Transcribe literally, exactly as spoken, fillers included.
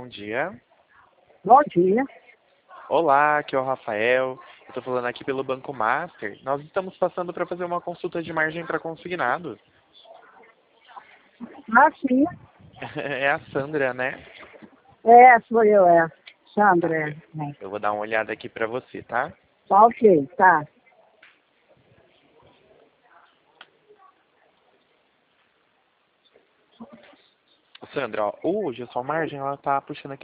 dia. Bom dia. Olá, aqui é o Rafael. Eu tô falando aqui pelo Banco Master. Nós estamos passando para fazer uma consulta de margem para consignado. Ah, sim. É a Sandra, né? É, sou eu, é. Tá, Sandra, eu, é. eu vou dar uma olhada aqui para você, tá? Tá ok, tá. Sandra, ó, hoje a sua margem ela tá puxando aqui